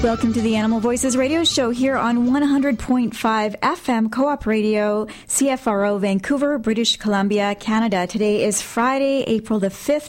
Welcome to the Animal Voices radio show here on 100.5 FM Co-op Radio, CFRO, Vancouver, British Columbia, Canada. Today is Friday, April the 5th,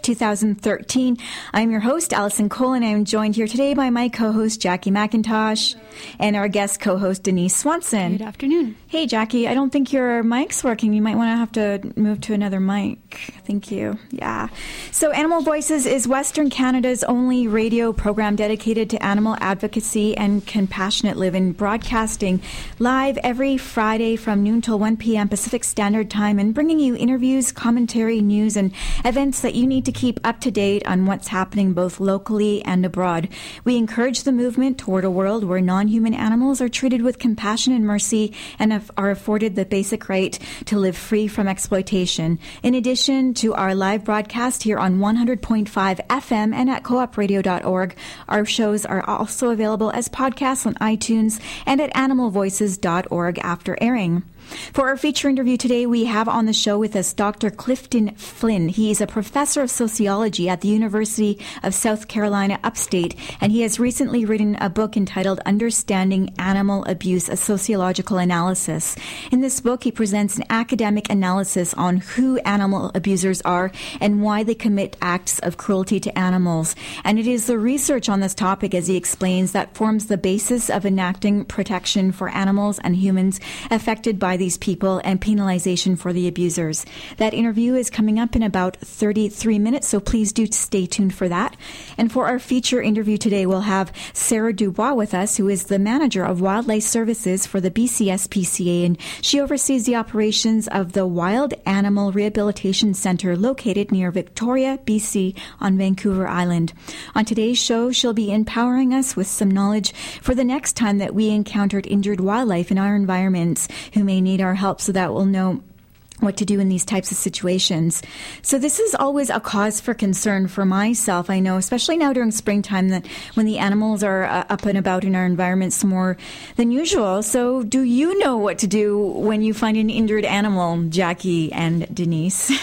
2013. I'm your host, Allison Cole, and I'm joined here today by my co-host, Jackie McIntosh, and our guest co-host, Denise Swanson. Good afternoon. Hey, Jackie, I don't think your mic's working. You might want to have to move to another mic. Thank you. Yeah. So Animal Voices is Western Canada's only radio program dedicated to animal advocacy and compassionate living, broadcasting live every Friday from noon till 1 p.m. Pacific Standard Time and bringing you interviews, commentary, news, and events that you need to keep up to date on what's happening both locally and abroad. We encourage the movement toward a world where non-human animals are treated with compassion and mercy and are afforded the basic right to live free from exploitation. In addition to our live broadcast here on 100.5 FM and at coopradio.org, our shows are also available as podcasts on iTunes and at animalvoices.org after airing. For our feature interview today, we have on the show with us Dr. Clifton Flynn. He is a professor of sociology at the University of South Carolina Upstate, and he has recently written a book entitled Understanding Animal Abuse, a Sociological Analysis. In this book, he presents an academic analysis on who animal abusers are and why they commit acts of cruelty to animals. And it is the research on this topic, as he explains, that forms the basis of enacting protection for animals and humans affected by these people and penalization for the abusers. That interview is coming up in about 33 minutes, so please do stay tuned for that. And for our feature interview today, we'll have Sarah Dubois with us, who is the manager of wildlife services for the BCSPCA, and she oversees the operations of the Wild Animal Rehabilitation Centre located near Victoria, BC on Vancouver Island. On today's show, she'll be empowering us with some knowledge for the next time that we encountered injured wildlife in our environments who may need our help, so that we'll know what to do in these types of situations. So this is always a cause for concern for myself. I know, especially now during springtime, that when the animals are up and about in our environments more than usual. So do you know what to do when you find an injured animal, Jackie and Denise?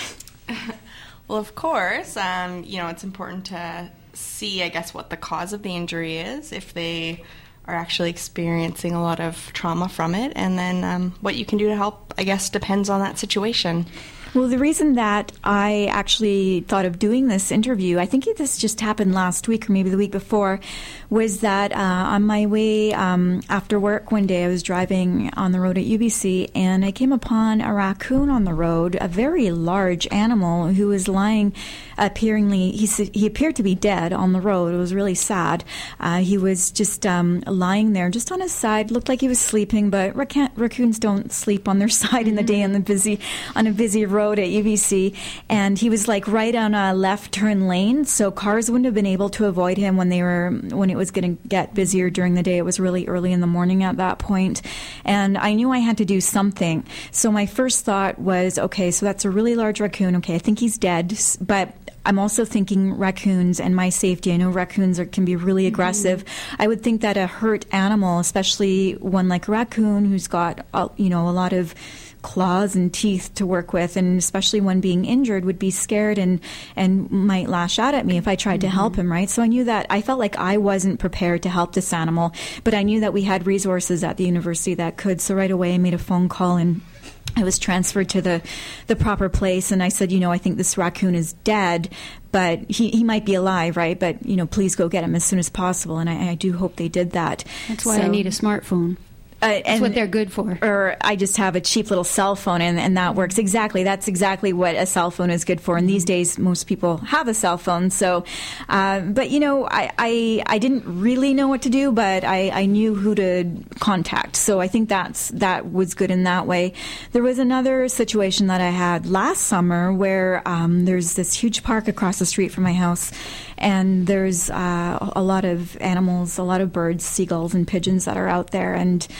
Well, of course, it's important to see, I guess, what the cause of the injury is, if they are actually experiencing a lot of trauma from it, and then what you can do to help, I guess, depends on that situation. Well, the reason that I actually thought of doing this interview, I think this just happened last week or maybe the week before, was that on my way after work one day, I was driving on the road at UBC, and I came upon a raccoon on the road, a very large animal who was lying, he appeared to be dead on the road. It was really sad. He was just lying there, just on his side, looked like he was sleeping, but raccoons don't sleep on their side in the day on a busy road at UBC, and he was like right on a left turn lane, so cars wouldn't have been able to avoid him when it was going to get busier during the day. It was really early in the morning at that point, and I knew I had to do something. So my first thought was, okay, so that's a really large raccoon. Okay, I think he's dead, but I'm also thinking raccoons and my safety. I know raccoons can be really aggressive. I would think that a hurt animal, especially one like a raccoon who's got a lot of claws and teeth to work with, and especially one being injured, would be scared and might lash out at me if I tried to help him, right? So I felt like I wasn't prepared to help this animal, but I knew that we had resources at the university that could. So right away I made a phone call, and I was transferred to the proper place, and I said, I think this raccoon is dead, but he might be alive, right? But, please go get him as soon as possible. And I do hope they did that. That's why I need a smartphone. That's what they're good for. Or I just have a cheap little cell phone, and that works. Exactly. That's exactly what a cell phone is good for. And these days, most people have a cell phone. So, but, I didn't really know what to do, but I knew who to contact. So I think that was good in that way. There was another situation that I had last summer where there's this huge park across the street from my house, and there's a lot of animals, a lot of birds, seagulls and pigeons that are out there. And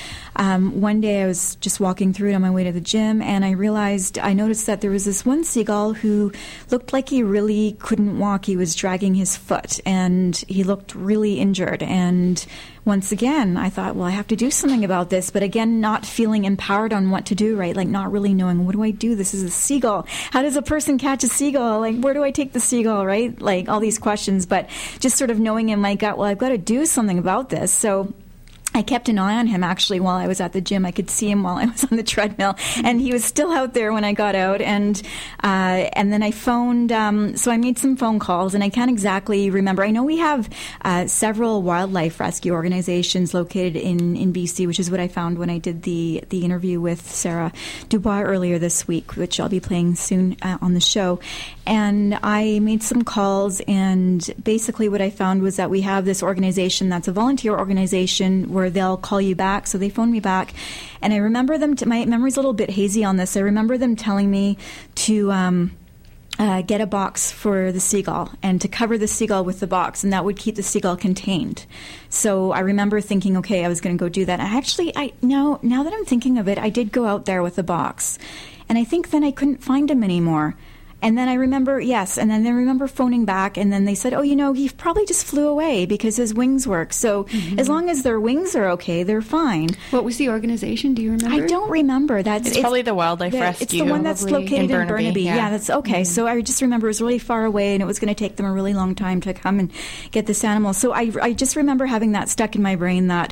one day I was just walking through it on my way to the gym, and I noticed that there was this one seagull who looked like he really couldn't walk. He was dragging his foot, and he looked really injured. And once again, I thought, well, I have to do something about this. But again, not feeling empowered on what to do, right? Like not really knowing, what do I do? This is a seagull. How does a person catch a seagull? Like, where do I take the seagull, right? Like all these questions, but just sort of knowing in my gut, well, I've got to do something about this. So I kept an eye on him, actually, while I was at the gym. I could see him while I was on the treadmill, and he was still out there when I got out. And then I phoned, so I made some phone calls, and I can't exactly remember. I know we have several wildlife rescue organizations located in BC, which is what I found when I did the interview with Sarah Dubois earlier this week, which I'll be playing soon on the show. And I made some calls, and basically what I found was that we have this organization that's a volunteer organization where they'll call you back. So they phoned me back, and I remember them, my memory's a little bit hazy on this, I remember them telling me to get a box for the seagull and to cover the seagull with the box, and that would keep the seagull contained. So I remember thinking, okay, I was going to go do that. Now that I'm thinking of it, I did go out there with the box, and I think then I couldn't find him anymore. And then I remember, phoning back, and then they said, he probably just flew away because his wings work. So as long as their wings are okay, they're fine. What was the organization? Do you remember? I don't remember. It's probably the Wildlife Rescue. It's the one that's located in Burnaby. Yeah, that's okay. So I just remember it was really far away, and it was going to take them a really long time to come and get this animal. So I just remember having that stuck in my brain that,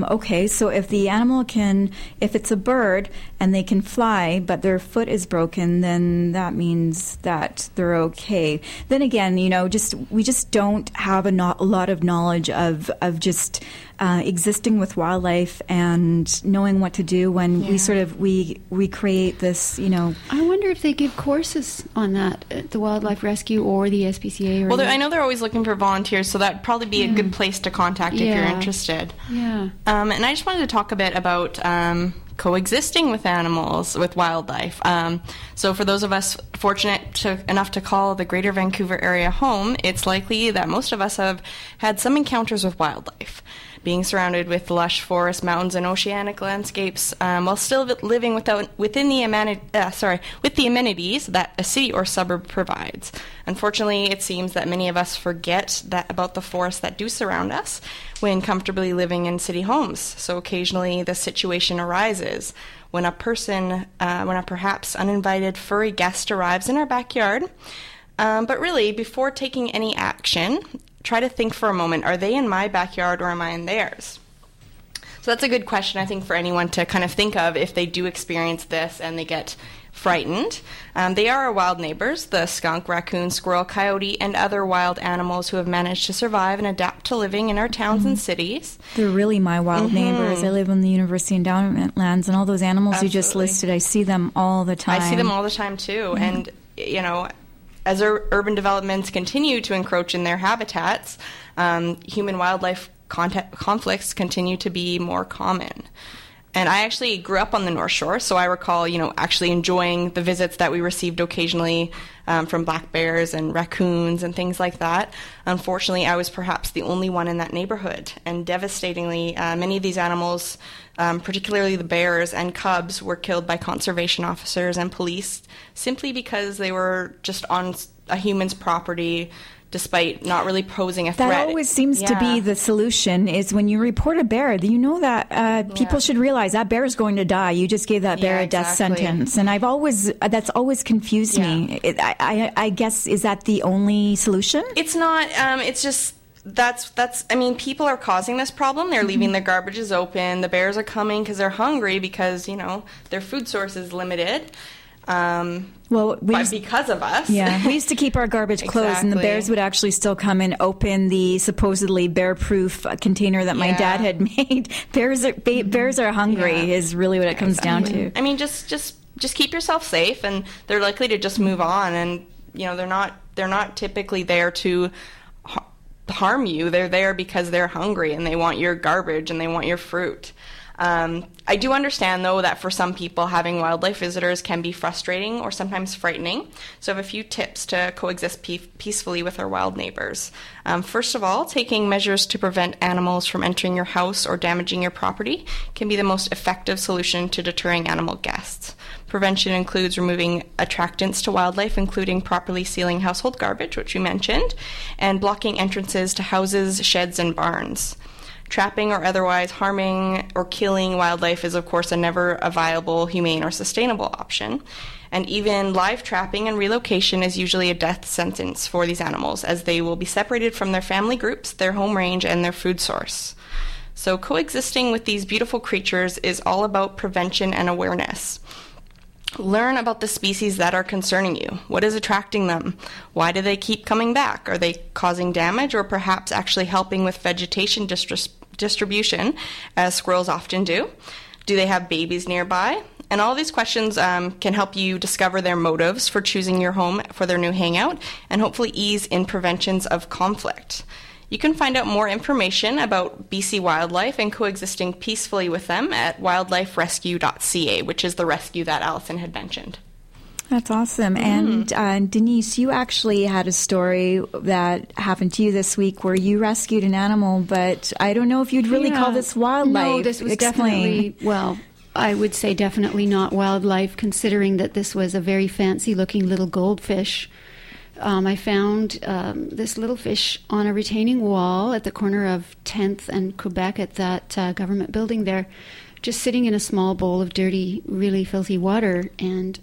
so if the animal if it's a bird and they can fly, but their foot is broken, then that means that they're okay. Then again, we just don't have a lot of knowledge of just existing with wildlife and knowing what to do when we create this, I wonder if they give courses on that at the Wildlife Rescue or the SPCA. Well, I know they're always looking for volunteers, so that'd probably be a good place to contact if you're interested. Yeah. And I just wanted to talk a bit about coexisting with animals, with wildlife. So for those of us fortunate enough to call the Greater Vancouver area home, it's likely that most of us have had some encounters with wildlife. Being surrounded with lush forests, mountains, and oceanic landscapes, while still living with the amenities that a city or suburb provides. Unfortunately, it seems that many of us forget about the forests that do surround us when comfortably living in city homes. So occasionally, the situation arises when a perhaps uninvited furry guest arrives in our backyard. But really, before taking any action, try to think for a moment, are they in my backyard or am I in theirs? So that's a good question, I think, for anyone to kind of think of if they do experience this and they get frightened. They are our wild neighbors, the skunk, raccoon, squirrel, coyote, and other wild animals who have managed to survive and adapt to living in our towns and cities. They're really my wild neighbors. I live on the University Endowment lands, and all those animals you just listed, I see them all the time. I see them all the time, too. And, as urban developments continue to encroach in their habitats, human-wildlife conflicts continue to be more common. And I actually grew up on the North Shore, so I recall, actually enjoying the visits that we received occasionally from black bears and raccoons and things like that. Unfortunately, I was perhaps the only one in that neighborhood, and devastatingly, many of these animals, particularly the bears and cubs, were killed by conservation officers and police simply because they were just on a human's property, despite not really posing a threat. That always seems to be the solution, is when you report a bear, you that people should realize that bear is going to die. You just gave that bear a death sentence. And that's always confused me. I guess, is that the only solution? It's not. It's just, people are causing this problem. They're leaving their garbages open. The bears are coming because they're hungry because, their food source is limited. Because of us. Yeah, we used to keep our garbage closed, and the bears would actually still come and open the supposedly bear-proof container that my dad had made. Bears are hungry is really what it comes down to. I mean, just keep yourself safe, and they're likely to just move on. And they're not typically there to harm you. They're there because they're hungry and they want your garbage and they want your fruit. I do understand, though, that for some people, having wildlife visitors can be frustrating or sometimes frightening. So I have a few tips to coexist peacefully with our wild neighbors. First of all, taking measures to prevent animals from entering your house or damaging your property can be the most effective solution to deterring animal guests. Prevention includes removing attractants to wildlife, including properly sealing household garbage, which we mentioned, and blocking entrances to houses, sheds, and barns. Trapping or otherwise harming or killing wildlife is, of course, never a viable, humane, or sustainable option. And even live trapping and relocation is usually a death sentence for these animals, as they will be separated from their family groups, their home range, and their food source. So coexisting with these beautiful creatures is all about prevention and awareness. Learn about the species that are concerning you. What is attracting them? Why do they keep coming back? Are they causing damage or perhaps actually helping with vegetation distribution, as squirrels often do? Do they have babies nearby? And all these questions can help you discover their motives for choosing your home for their new hangout and hopefully ease in preventions of conflict. You can find out more information about BC wildlife and coexisting peacefully with them at wildliferescue.ca, which is the rescue that Allison had mentioned. That's awesome. And Denise, you actually had a story that happened to you this week where you rescued an animal, but I don't know if you'd really call this wildlife. No, this was definitely, well, I would say definitely not wildlife, considering that this was a very fancy-looking little goldfish. I found this little fish on a retaining wall at the corner of 10th and Quebec at that government building there, just sitting in a small bowl of dirty, really filthy water. And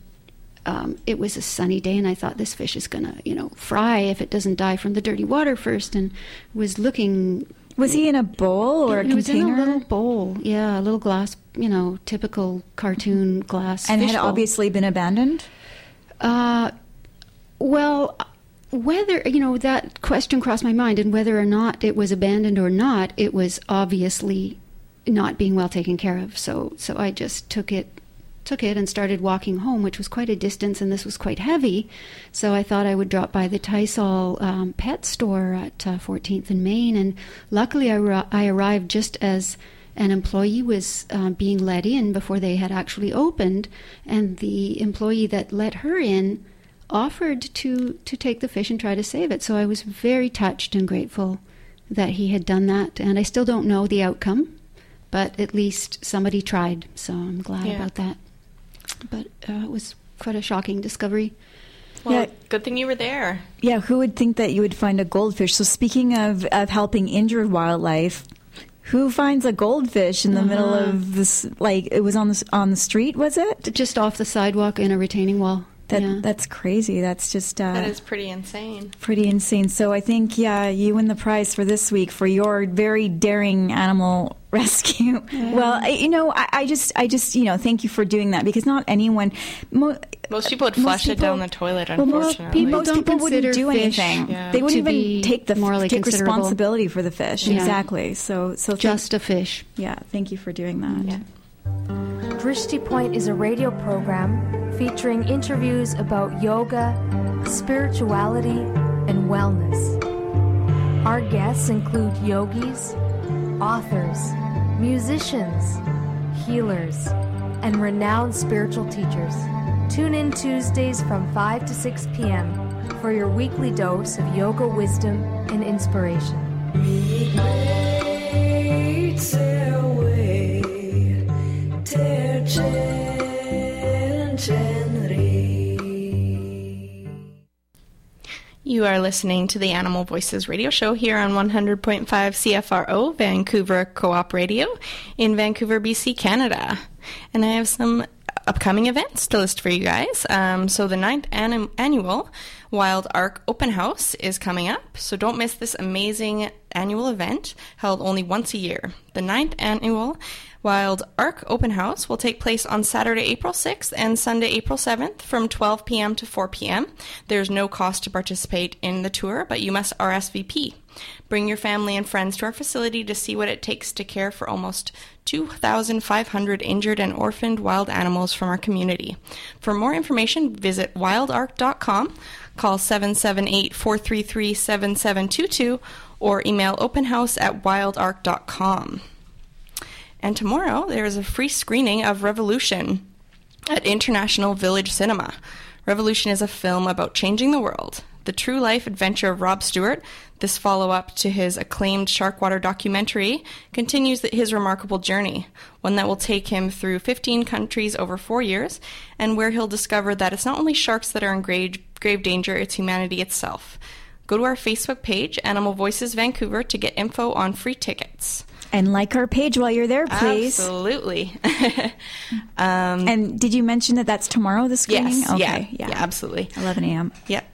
it was a sunny day, and I thought this fish is going to, fry if it doesn't die from the dirty water first, and was looking... Was he in a bowl or a container? He was in a little bowl, a little glass, typical cartoon glass and fish had bowl. Obviously been abandoned? Well, whether, that question crossed my mind, and whether or not it was abandoned or not, it was obviously not being well taken care of. So I just took it and started walking home, which was quite a distance, and this was quite heavy. So I thought I would drop by the Tysol pet store at 14th and Main, and luckily I arrived just as an employee was being let in before they had actually opened, and the employee that let her in offered to take the fish and try to save it. So I was very touched and grateful that he had done that, and I still don't know the outcome, but at least somebody tried, so I'm glad about that. But it was quite a shocking discovery. Well, good thing you were there. Yeah, who would think that you would find a goldfish? So speaking of helping injured wildlife, who finds a goldfish in the middle of this, it was on the street, was it? Just off the sidewalk in a retaining wall. That's crazy. That's just... that is pretty insane. Pretty insane. So I think, you win the prize for this week for your very daring animal rescue. Yeah. Well, I just thank you for doing that, because not anyone... Most people would flush it down the toilet, unfortunately. Most people wouldn't do anything. Yeah. They wouldn't even take responsibility for the fish. Yeah. Exactly. So just a fish. Yeah. Thank you for doing that. Yeah. Drishti Point is a radio program featuring interviews about yoga, spirituality, and wellness. Our guests include yogis, authors, musicians, healers, and renowned spiritual teachers. Tune in Tuesdays from 5 to 6 p.m. for your weekly dose of yoga wisdom and inspiration. You are listening to the Animal Voices radio show here on 100.5 CFRO, Vancouver Co-op Radio in Vancouver, BC, Canada. And I have some upcoming events to list for you guys. So the 9th annual Wild Ark Open House is coming up, so don't miss this amazing annual event held only once a year. The 9th annual Wild Ark Open House will take place on Saturday, April 6th and Sunday, April 7th from 12 p.m. to 4 p.m. There's no cost to participate in the tour, but you must RSVP. Bring your family and friends to our facility to see what it takes to care for almost 2,500 injured and orphaned wild animals from our community. For more information, visit wildark.com, call 778-433-7722, or email openhouse@wildark.com. And tomorrow there is a free screening of Revolution at International Village Cinema. Revolution is a film about changing the world. The true life adventure of Rob Stewart, this follow-up to his acclaimed Sharkwater documentary, continues his remarkable journey, one that will take him through 15 countries over 4 years, and where he'll discover that it's not only sharks that are in grave danger, it's humanity itself. Go to our Facebook page, Animal Voices Vancouver, to get info on free tickets. And like our page while you're there, please. Absolutely. And did you mention that that's tomorrow, the screening? Yes. Okay. Yeah, absolutely. 11 a.m. Yep.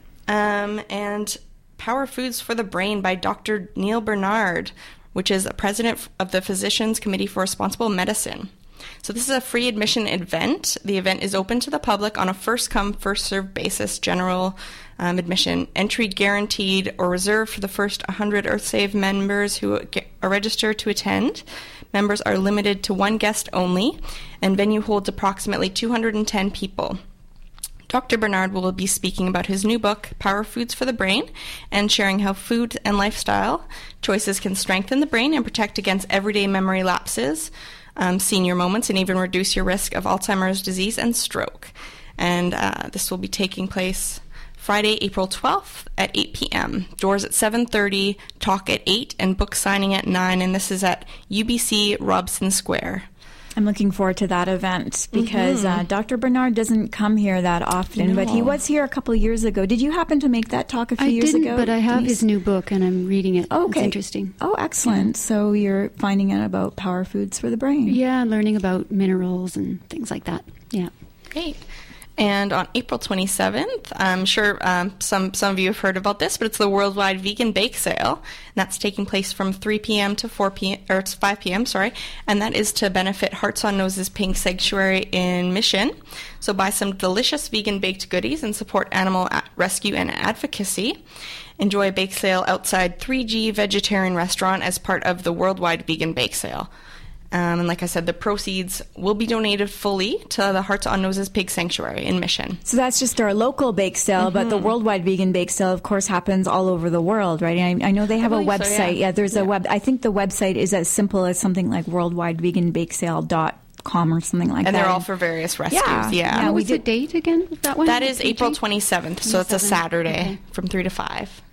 And Power Foods for the Brain by Dr. Neil Bernard, which is a president of the Physicians Committee for Responsible Medicine. So this is a free admission event. The event is open to the public on a first-come, first-served basis, general admission. Entry guaranteed or reserved for the first 100 EarthSave members who are registered to attend. Members are limited to one guest only, and venue holds approximately 210 people. Dr. Bernard will be speaking about his new book, Power Foods for the Brain, and sharing how food and lifestyle choices can strengthen the brain and protect against everyday memory lapses, senior moments, and even reduce your risk of Alzheimer's disease and stroke. And this will be taking place Friday, April 12th at 8 p.m. Doors at 7:30, talk at 8, and book signing at 9, and this is at UBC Robson Square. I'm looking forward to that event because Dr. Bernard doesn't come here that often, but he was here a couple of years ago. Did you happen to make that talk a few years ago? I didn't, but I have his new book and I'm reading it. Okay. It's interesting. Oh, excellent. So you're finding out about Power Foods for the Brain. Yeah, learning about minerals and things like that. Yeah. Great. And on April 27th, I'm sure some of you have heard about this, but it's the Worldwide Vegan Bake Sale. And that's taking place from 3 p.m. to 4 p.m. or it's 5 p.m. And that is to benefit Hearts on Noses Pink Sanctuary in Mission. So buy some delicious vegan baked goodies and support animal rescue and advocacy. Enjoy a bake sale outside 3G Vegetarian Restaurant as part of the Worldwide Vegan Bake Sale. And like I said, the proceeds will be donated fully to the Hearts on Noses Pig Sanctuary in Mission. So that's just our local bake sale, but the Worldwide Vegan Bake Sale, of course, happens all over the world, right? And I know they have a website. So, yeah. There's a web. I think the website is as simple as something like worldwideveganbakesale.com or something like that. And they're all for various rescues. Yeah. What was the date again of that one? That is April 27th, so it's a Saturday from 3 to 5.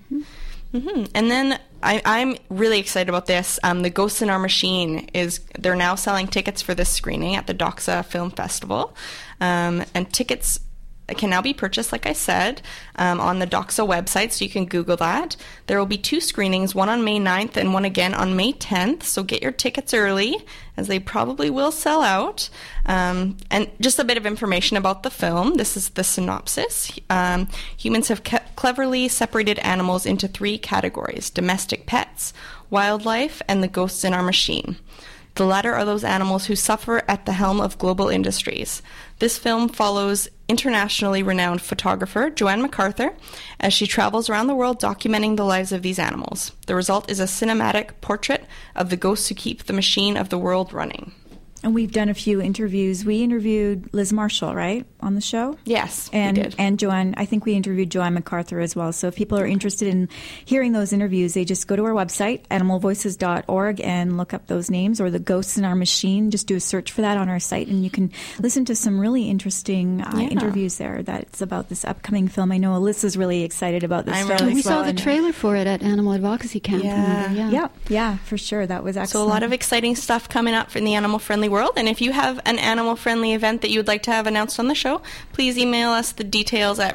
And then I'm really excited about this. The Ghosts in Our Machine they're now selling tickets for this screening at the Doxa Film Festival. And tickets can now be purchased, like I said, on the Doxa website, so you can Google that. There will be 2 screenings, one on May 9th and one again on May 10th, so get your tickets early, as they probably will sell out. And just a bit of information about the film. This is the synopsis. Humans have cleverly separated animals into 3 categories: domestic pets, wildlife, and the ghosts in our machine. The latter are those animals who suffer at the helm of global industries. This film follows internationally renowned photographer Joanne MacArthur as she travels around the world documenting the lives of these animals. The result is a cinematic portrait of the ghosts who keep the machine of the world running. And we've done a few interviews. We interviewed Liz Marshall, right, on the show? Yes, we did. And Joanne, I think we interviewed Joanne MacArthur as well. So if people are interested in hearing those interviews, they just go to our website, animalvoices.org, and look up those names, or the Ghosts in Our Machine. Just do a search for that on our site, and you can listen to some really interesting interviews there that's about this upcoming film. I know Alyssa's really excited about this film. We saw the trailer for it at Animal Advocacy Camp. Yeah, for sure. That was excellent. So a lot of exciting stuff coming up in the animal-friendly world. And if you have an animal-friendly event that you would like to have announced on the show, please email us the details at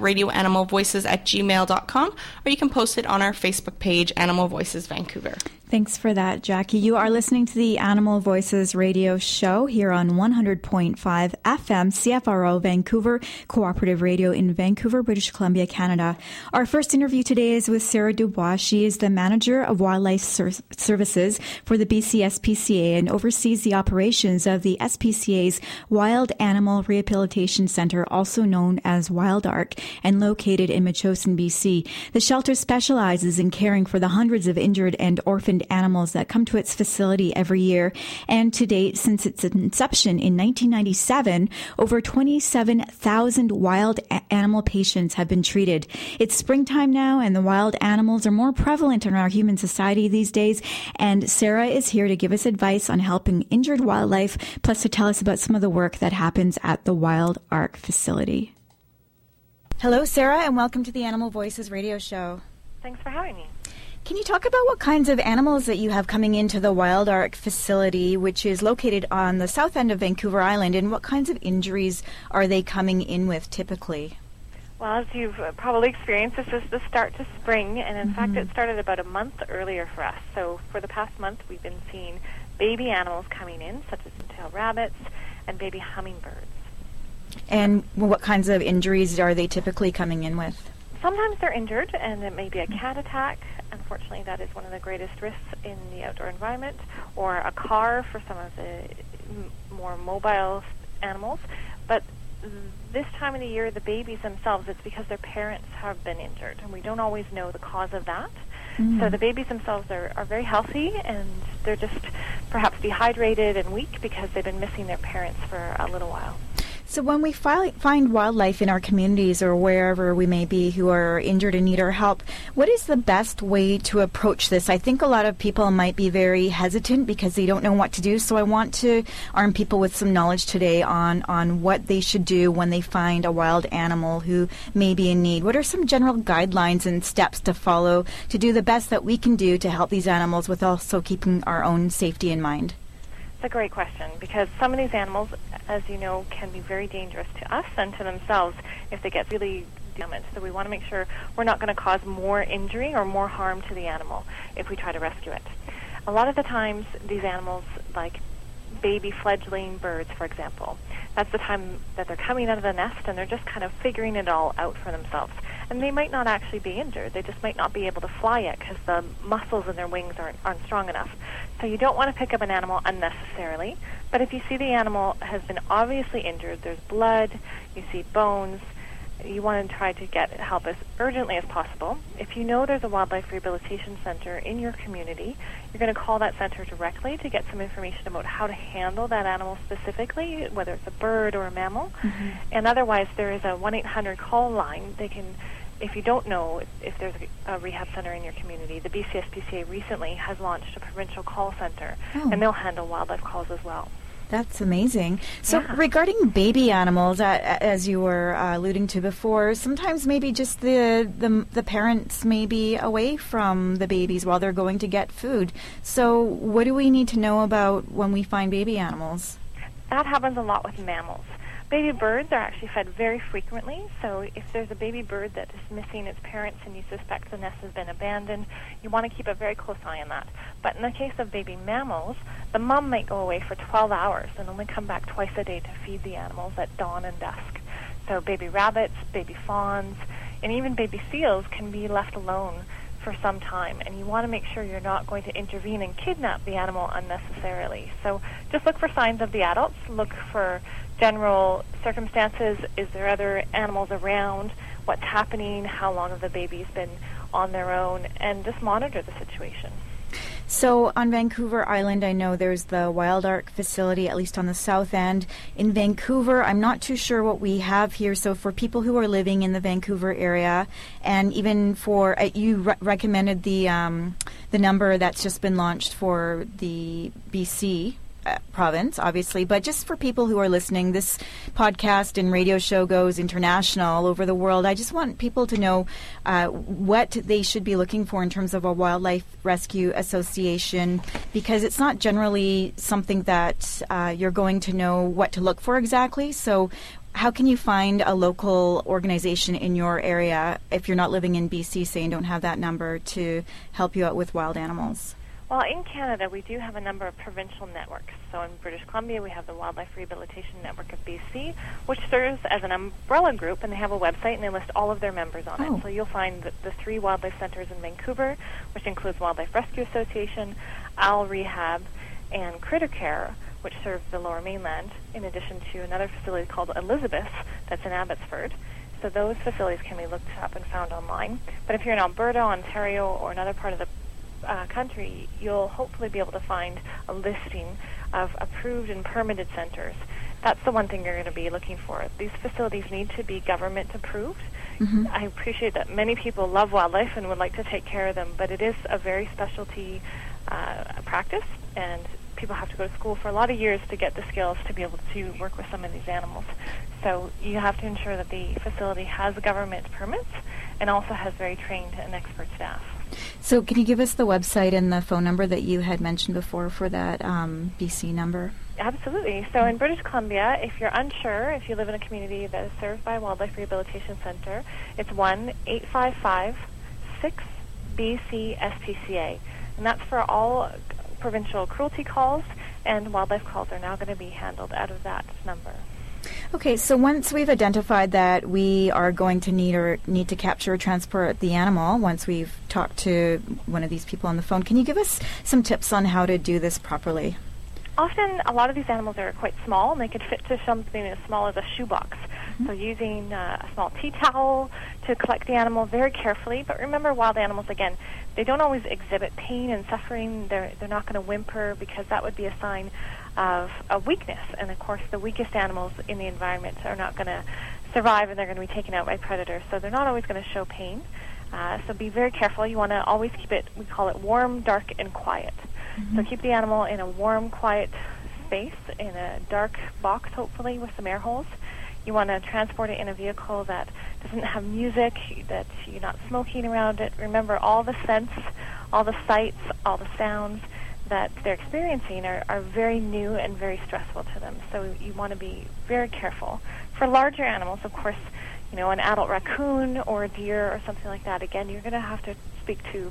radioanimalvoices@gmail.com, or you can post it on our Facebook page, Animal Voices Vancouver. Thanks for that, Jackie. You are listening to the Animal Voices radio show here on 100.5 FM CFRO Vancouver, Cooperative Radio in Vancouver, British Columbia, Canada. Our first interview today is with Sarah Dubois. She is the Manager of Wildlife Services for the BC SPCA and oversees the operations of the SPCA's Wild Animal Rehabilitation Centre, also known as WildARC, and located in Metchosin, BC. The shelter specializes in caring for the hundreds of injured and orphaned orphaned animals that come to its facility every year. And to date, since its inception in 1997, over 27,000 wild animal patients have been treated. It's springtime now, and the wild animals are more prevalent in our human society these days. And Sarah is here to give us advice on helping injured wildlife, plus to tell us about some of the work that happens at the Wild Ark facility. Hello, Sarah, and welcome to the Animal Voices radio show. Thanks for having me. Can you talk about what kinds of animals that you have coming into the Wild Ark facility, which is located on the south end of Vancouver Island, and what kinds of injuries are they coming in with typically? Well, as you've probably experienced, this is the start to spring, and in fact it started about a month earlier for us. So for the past month, we've been seeing baby animals coming in, such as tailed rabbits and baby hummingbirds. And what kinds of injuries are they typically coming in with? Sometimes they're injured, and it may be a cat attack. Unfortunately, that is one of the greatest risks in the outdoor environment, or a car for some of the more mobile animals. But this time of the year, the babies themselves, it's because their parents have been injured, and we don't always know the cause of that. So the babies themselves are very healthy, and they're just perhaps dehydrated and weak because they've been missing their parents for a little while. So when we find wildlife in our communities or wherever we may be who are injured and need our help, what is the best way to approach this? I think a lot of people might be very hesitant because they don't know what to do. So I want to arm people with some knowledge today on what they should do when they find a wild animal who may be in need. What are some general guidelines and steps to follow to do the best that we can do to help these animals with also keeping our own safety in mind? It's a great question, because some of these animals, as you know, can be very dangerous to us and to themselves if they get really damaged. So we want to make sure we're not going to cause more injury or more harm to the animal if we try to rescue it. A lot of the times, these animals, like baby fledgling birds, for example, that's the time that they're coming out of the nest and they're just kind of figuring it all out for themselves. And they might not actually be injured. They just might not be able to fly yet because the muscles in their wings aren't strong enough. So you don't want to pick up an animal unnecessarily. But if you see the animal has been obviously injured, there's blood, you see bones, you want to try to get help as urgently as possible. If you know there's a wildlife rehabilitation center in your community, you're going to call that center directly to get some information about how to handle that animal specifically, whether it's a bird or a mammal. And otherwise, there is a 1-800 call line. They can, if you don't know if there's a rehab center in your community, the BCSPCA recently has launched a provincial call center, and they'll handle wildlife calls as well. That's amazing. So regarding baby animals, as you were alluding to before, sometimes maybe just the parents may be away from the babies while they're going to get food. So what do we need to know about when we find baby animals? That happens a lot with mammals. Baby birds are actually fed very frequently, so if there's a baby bird that is missing its parents and you suspect the nest has been abandoned, you want to keep a very close eye on that. But in the case of baby mammals, the mom might go away for 12 hours and only come back twice a day to feed the animals at dawn and dusk. So baby rabbits, baby fawns, and even baby seals can be left alone for some time, and you want to make sure you're not going to intervene and kidnap the animal unnecessarily. So just look for signs of the adults, look for general circumstances. Is there other animals around? What's happening? How long have the babies been on their own? And just monitor the situation. So on Vancouver Island, I know there's the Wild Ark facility, at least on the south end. In Vancouver, I'm not too sure what we have here. So for people who are living in the Vancouver area, and even for, you recommended the number that's just been launched for the BC province, obviously, but just for people who are listening, this podcast and radio show goes international all over the world. I just want people to know what they should be looking for in terms of a wildlife rescue association, because it's not generally something that you're going to know what to look for exactly. So how can you find a local organization in your area if you're not living in BC, say, and don't have that number to help you out with wild animals? Well, in Canada, we do have a number of provincial networks. So in British Columbia, we have the Wildlife Rehabilitation Network of BC, which serves as an umbrella group, and they have a website, and they list all of their members on it. So you'll find the 3 wildlife centers in Vancouver, which includes Wildlife Rescue Association, Owl Rehab, and Critter Care, which serves the Lower Mainland, in addition to another facility called Elizabeth that's in Abbotsford. So those facilities can be looked up and found online. But if you're in Alberta, Ontario, or another part of the country, you'll hopefully be able to find a listing of approved and permitted centers. That's the one thing you're going to be looking for. These facilities need to be government approved. Mm-hmm. I appreciate that many people love wildlife and would like to take care of them, but it is a very specialty practice, and people have to go to school for a lot of years to get the skills to be able to work with some of these animals. So you have to ensure that the facility has government permits and also has very trained and expert staff. So can you give us the website and the phone number that you had mentioned before for that BC number? Absolutely. So in British Columbia, if you're unsure, if you live in a community that is served by a wildlife rehabilitation center, it's 1-855-6-BC-SPCA. And that's for all provincial cruelty calls, and wildlife calls are now going to be handled out of that number. Okay, so once we've identified that we are going to need to capture or transport the animal, once we've talked to one of these people on the phone, can you give us some tips on how to do this properly? Often, a lot of these animals are quite small, and they could fit to something as small as a shoebox. Mm-hmm. So using a small tea towel to collect the animal very carefully. But remember, wild animals, again, they don't always exhibit pain and suffering. They're not going to whimper, because that would be a sign of a weakness. And, of course, the weakest animals in the environment are not going to survive, and they're going to be taken out by predators. So they're not always going to show pain. So be very careful. You want to always keep it, we call it warm, dark, and quiet. Mm-hmm. So keep the animal in a warm, quiet space, in a dark box, hopefully, with some air holes. You want to transport it in a vehicle that doesn't have music, that you're not smoking around it. Remember, all the scents, all the sights, all the sounds that they're experiencing are very new and very stressful to them. So you want to be very careful. For larger animals, of course, an adult raccoon or a deer or something like that, again, you're going to have to speak to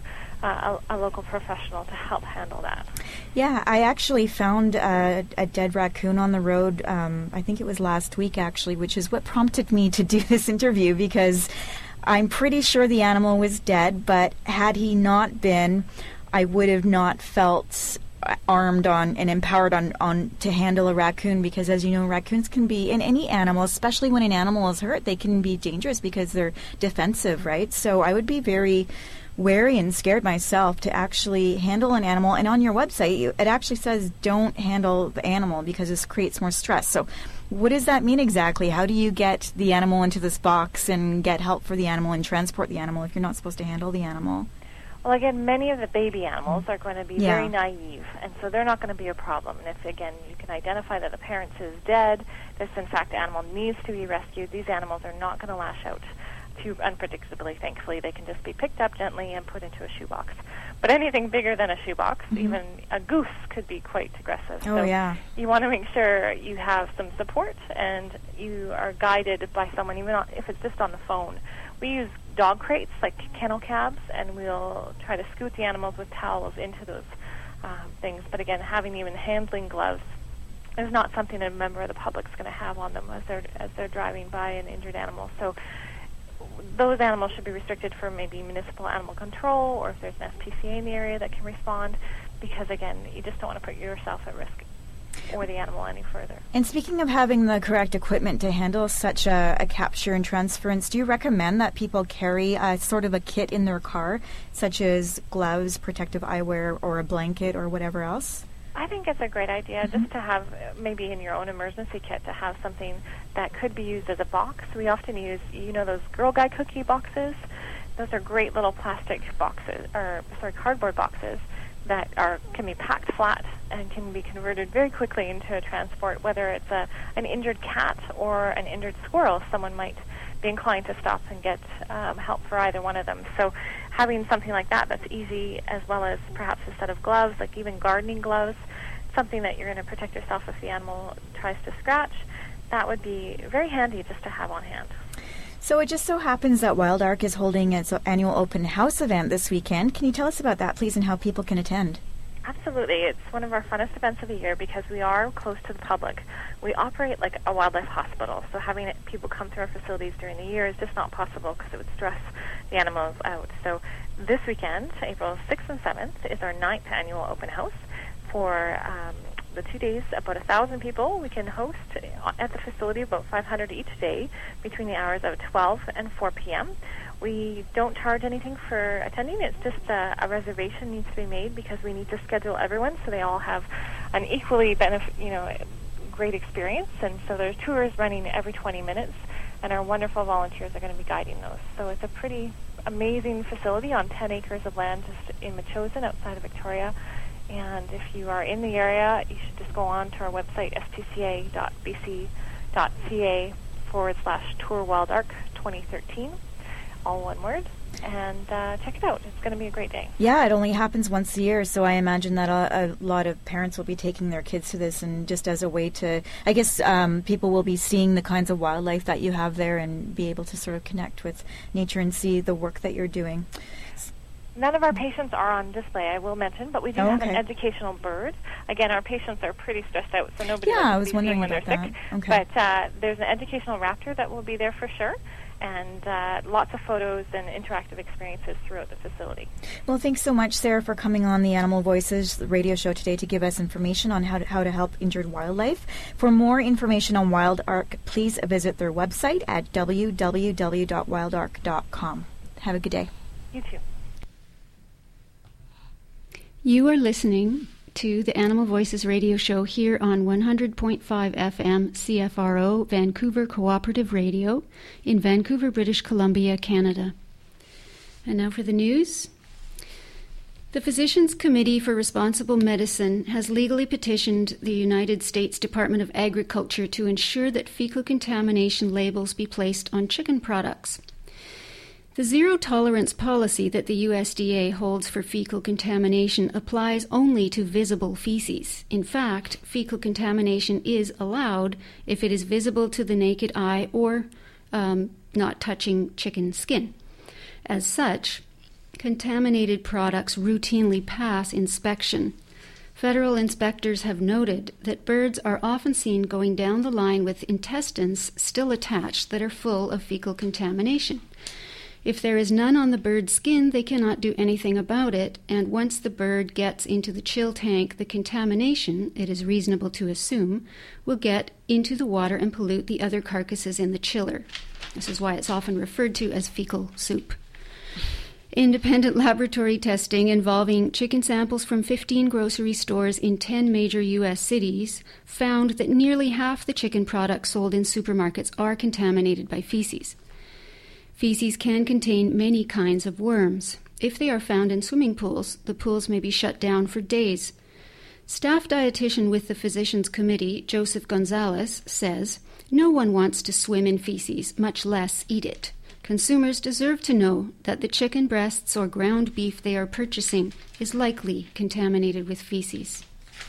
a local professional to help handle that. Yeah, I actually found a dead raccoon on the road, I think it was last week actually, which is what prompted me to do this interview, because I'm pretty sure the animal was dead, but had he not been, I would have not felt armed on and empowered on to handle a raccoon, because as you know, raccoons can be, in any animal, especially when an animal is hurt, they can be dangerous because they're defensive, right? So I would be very wary and scared myself to actually handle an animal. And on your website, it actually says don't handle the animal because this creates more stress. So what does that mean exactly? How do you get the animal into this box and get help for the animal and transport the animal if you're not supposed to handle the animal? Well, again, many of the baby animals are going to be very naive, and so they're not going to be a problem. And if, again, you can identify that the parent is dead, this, in fact, animal needs to be rescued, these animals are not going to lash out too unpredictably, thankfully. They can just be picked up gently and put into a shoebox. But anything bigger than a shoebox, even a goose, could be quite aggressive. Oh, so you want to make sure you have some support and you are guided by someone, even if it's just on the phone. We use dog crates, like kennel cabs, and we'll try to scoot the animals with towels into those things. But again, having even handling gloves is not something a member of the public is going to have on them as they're driving by an injured animal. So those animals should be restricted for maybe municipal animal control, or if there's an SPCA in the area that can respond, because again, you just don't want to put yourself at risk or the animal any further. And speaking of having the correct equipment to handle such a capture and transference, do you recommend that people carry sort of a kit in their car, such as gloves, protective eyewear, or a blanket, or whatever else? I think it's a great idea just to have, maybe in your own emergency kit, to have something that could be used as a box. We often use, those Girl Guide cookie boxes. Those are great little plastic boxes, cardboard boxes that can be packed flat and can be converted very quickly into a transport, whether it's an injured cat or an injured squirrel. Someone might be inclined to stop and get help for either one of them. So having something like that's easy, as well as perhaps a set of gloves, like even gardening gloves, something that you're going to protect yourself if the animal tries to scratch, that would be very handy just to have on hand. So it just so happens that Wild Ark is holding its annual open house event this weekend. Can you tell us about that, please, and how people can attend? Absolutely. It's one of our funnest events of the year because we are close to the public. We operate like a wildlife hospital, so having people come through our facilities during the year is just not possible because it would stress the animals out. So this weekend, April 6th and 7th, is our 9th annual open house for the 2 days, about 1,000 people we can host at the facility, about 500 each day between the hours of 12 and 4 p.m. We don't charge anything for attending. It's just a reservation needs to be made because we need to schedule everyone so they all have an equally great experience. And so there's tours running every 20 minutes, and our wonderful volunteers are going to be guiding those. So it's a pretty amazing facility on 10 acres of land just in Metchosin outside of Victoria. And if you are in the area, you should just go on to our website, spca.bc.ca/Tour Wild Ark 2013, all one word, and check it out. It's going to be a great day. Yeah, it only happens once a year, so I imagine that a lot of parents will be taking their kids to this, and just as a way to, I guess, people will be seeing the kinds of wildlife that you have there and be able to sort of connect with nature and see the work that you're doing. None of our patients are on display, I will mention, but we do have an educational bird. Again, our patients are pretty stressed out, so nobody wants to be seen when they're sick. Okay. But there's an educational raptor that will be there for sure, and lots of photos and interactive experiences throughout the facility. Well, thanks so much, Sarah, for coming on the Animal Voices radio show today to give us information on how to help injured wildlife. For more information on Wild Ark, please visit their website at www.wildark.com. Have a good day. You too. You are listening to the Animal Voices radio show here on 100.5 FM CFRO Vancouver Cooperative Radio in Vancouver, British Columbia, Canada. And now for the news. The Physicians Committee for Responsible Medicine has legally petitioned the United States Department of Agriculture to ensure that fecal contamination labels be placed on chicken products. The zero-tolerance policy that the USDA holds for fecal contamination applies only to visible feces. In fact, fecal contamination is allowed if it is visible to the naked eye or not touching chicken skin. As such, contaminated products routinely pass inspection. Federal inspectors have noted that birds are often seen going down the line with intestines still attached that are full of fecal contamination. If there is none on the bird's skin, they cannot do anything about it, and once the bird gets into the chill tank, the contamination, it is reasonable to assume, will get into the water and pollute the other carcasses in the chiller. This is why it's often referred to as fecal soup. Independent laboratory testing involving chicken samples from 15 grocery stores in 10 major U.S. cities found that nearly half the chicken products sold in supermarkets are contaminated by feces. Feces can contain many kinds of worms. If they are found in swimming pools, the pools may be shut down for days. Staff dietitian with the Physicians Committee, Joseph Gonzalez, says, "No one wants to swim in feces, much less eat it. Consumers deserve to know that the chicken breasts or ground beef they are purchasing is likely contaminated with feces."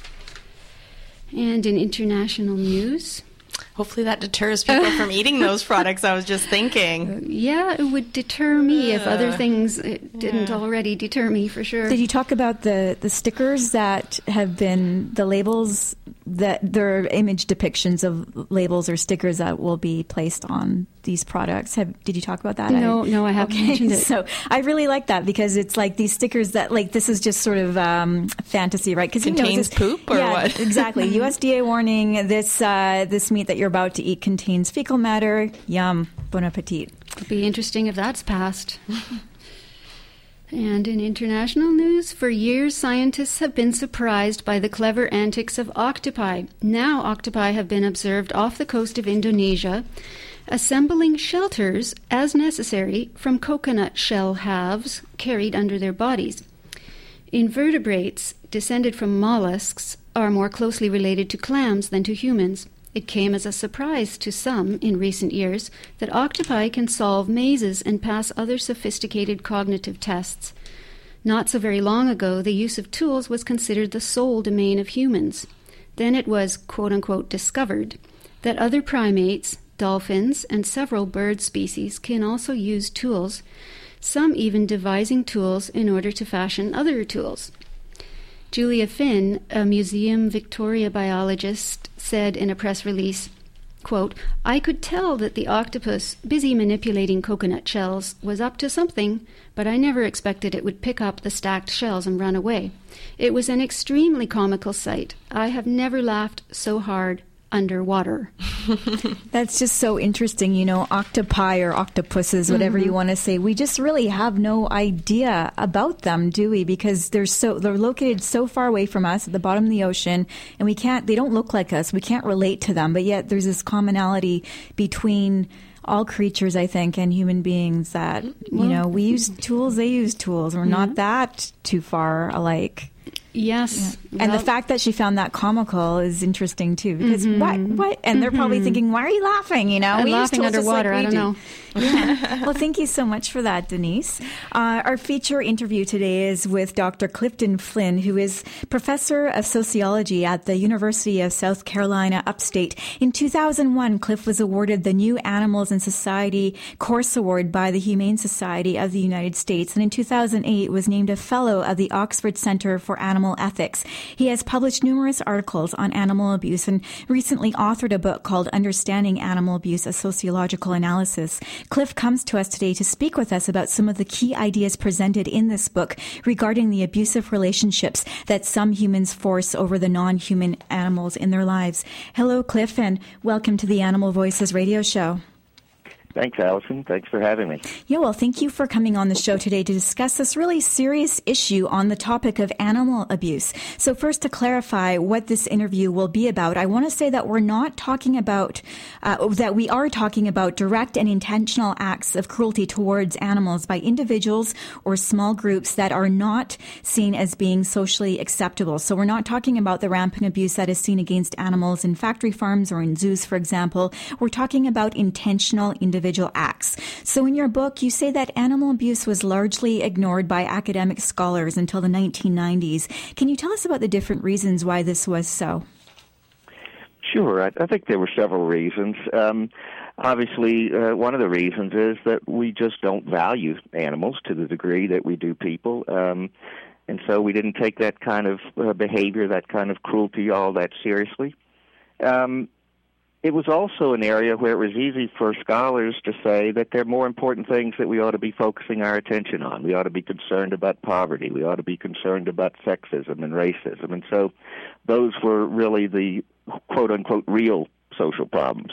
And in international news, hopefully that deters people from eating those products, I was just thinking. Yeah, it would deter me if other things didn't already deter me, for sure. Did you talk about the stickers that have been, the labels, that there are image depictions of labels or stickers that will be placed on these products? Did you talk about that? No, I haven't mentioned it. So I really like that because it's like these stickers that, like, this is just sort of fantasy, right? Because contains poop or what? Exactly. USDA warning: this meat that you're about to eat contains fecal matter. Yum. Bon appetit. It'll be interesting if that's passed. And in international news, for years scientists have been surprised by the clever antics of octopi. Now octopi have been observed off the coast of Indonesia, assembling shelters as necessary from coconut shell halves carried under their bodies. Invertebrates descended from mollusks are more closely related to clams than to humans. It came as a surprise to some in recent years that octopi can solve mazes and pass other sophisticated cognitive tests. Not so very long ago, the use of tools was considered the sole domain of humans. Then it was, quote-unquote, discovered that other primates, dolphins, and several bird species can also use tools, some even devising tools in order to fashion other tools. Julia Finn, a Museum Victoria biologist, said in a press release, quote, "I could tell that the octopus, busy manipulating coconut shells, was up to something, but I never expected it would pick up the stacked shells and run away. It was an extremely comical sight. I have never laughed so hard underwater." That's just so interesting. You know, octopi or octopuses, whatever you want to say, we just really have no idea about them, do we? Because they're located so far away from us at the bottom of the ocean, and they don't look like us. We can't relate to them, but yet there's this commonality between all creatures, I think, and human beings that, we use tools, they use tools. We're not that too far alike. Yes. Yeah. And the fact that she found that comical is interesting, too, because what? And they're probably thinking, why are you laughing? I'm laughing underwater, I don't know. Yeah. Well, thank you so much for that, Denise. Our feature interview today is with Dr. Clifton Flynn, who is professor of sociology at the University of South Carolina Upstate. In 2001, Cliff was awarded the New Animals in Society Course Award by the Humane Society of the United States, and in 2008 was named a fellow of the Oxford Center for Animal Ethics. He has published numerous articles on animal abuse and recently authored a book called Understanding Animal Abuse, a Sociological Analysis. Cliff comes to us today to speak with us about some of the key ideas presented in this book regarding the abusive relationships that some humans force over the non-human animals in their lives. Hello, Cliff, and welcome to the Animal Voices radio show. Thanks, Allison. Thanks for having me. Yeah, well, thank you for coming on the show today to discuss this really serious issue on the topic of animal abuse. So first, to clarify what this interview will be about, I want to say that we're not talking about, that we are talking about direct and intentional acts of cruelty towards animals by individuals or small groups that are not seen as being socially acceptable. So we're not talking about the rampant abuse that is seen against animals in factory farms or in zoos, for example. We're talking about intentional individual acts. So in your book, you say that animal abuse was largely ignored by academic scholars until the 1990s. Can you tell us about the different reasons why this was so? Sure. I think there were several reasons. Obviously, one of the reasons is that we just don't value animals to the degree that we do people. And so we didn't take that kind of behavior, that kind of cruelty all that seriously. It was also an area where it was easy for scholars to say that there are more important things that we ought to be focusing our attention on. We ought to be concerned about poverty. We ought to be concerned about sexism and racism. And so those were really the quote-unquote real social problems.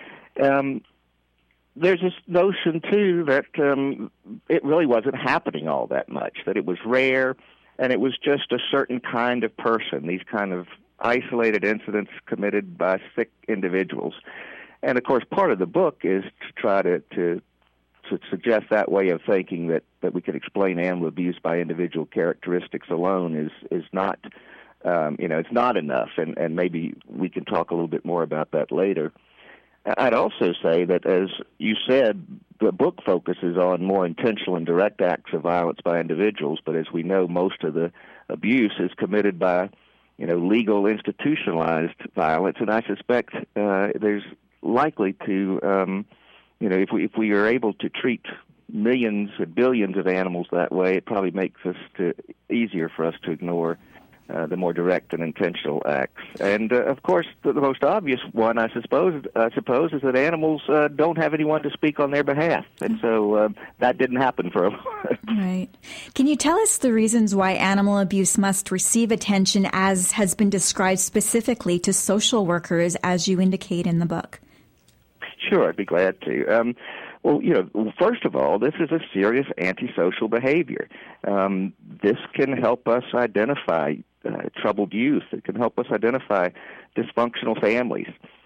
There's this notion, too, that it really wasn't happening all that much, that it was rare, and it was just a certain kind of person, these kind of isolated incidents committed by sick individuals. And, of course, part of the book is to try to suggest that way of thinking that we can explain animal abuse by individual characteristics alone is not, it's not enough, and maybe we can talk a little bit more about that later. I'd also say that, as you said, the book focuses on more intentional and direct acts of violence by individuals, but as we know, most of the abuse is committed by legal institutionalized violence, and I suspect there's likely to, if we are able to treat millions and billions of animals that way, it probably makes us easier for us to ignore the more direct and intentional acts. And of course, the most obvious one, I suppose, is that animals don't have anyone to speak on their behalf, and so that didn't happen for a while. Right. Can you tell us the reasons why animal abuse must receive attention, as has been described specifically to social workers, as you indicate in the book? Sure, I'd be glad to. Well, first of all, this is a serious antisocial behavior. This can help us identify troubled youth. It can help us identify dysfunctional families.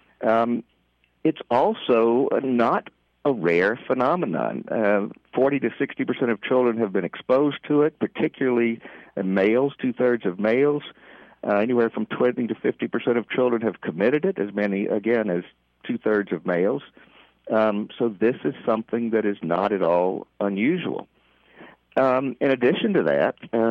It's also not a rare phenomenon. 40 to 60% of children have been exposed to it, particularly males, two-thirds of males. Anywhere from 20 to 50% of children have committed it, as many, again, as two-thirds of males. So this is something that is not at all unusual. In addition to that,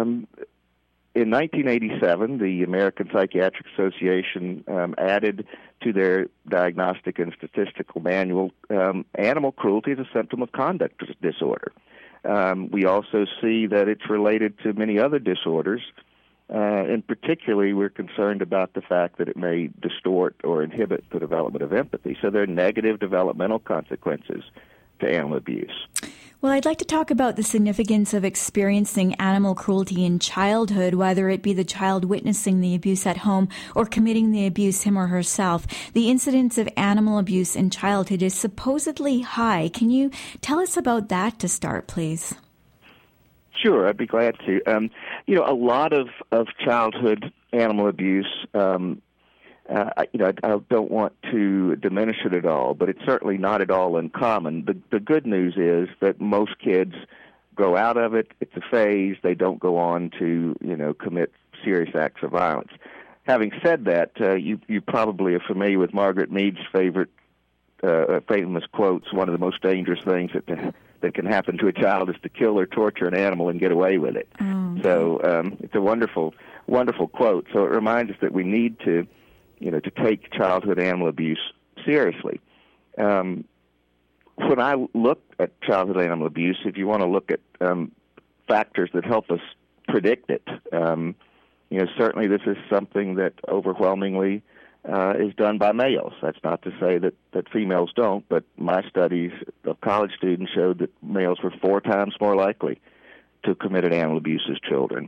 in 1987, the American Psychiatric Association added to their diagnostic and statistical manual animal cruelty as a symptom of conduct disorder. We also see that it's related to many other disorders, And particularly, we're concerned about the fact that it may distort or inhibit the development of empathy. So there are negative developmental consequences to animal abuse. Well, I'd like to talk about the significance of experiencing animal cruelty in childhood, whether it be the child witnessing the abuse at home or committing the abuse him or herself. The incidence of animal abuse in childhood is supposedly high. Can you tell us about that to start, please? Sure, I'd be glad to. A lot of childhood animal abuse, I don't want to diminish it at all, but it's certainly not at all uncommon. The good news is that most kids grow out of it. It's a phase. They don't go on to, commit serious acts of violence. Having said that, you probably are familiar with Margaret Mead's famous quotes. One of the most dangerous things that can happen to a child is to kill or torture an animal and get away with it. Oh. So it's a wonderful, wonderful quote. So it reminds us that we need to take childhood animal abuse seriously. When I look at childhood animal abuse, if you want to look at factors that help us predict it, certainly this is something that overwhelmingly is done by males. That's not to say that females don't, but my studies of college students showed that males were 4 times more likely to have committed animal abuse as children.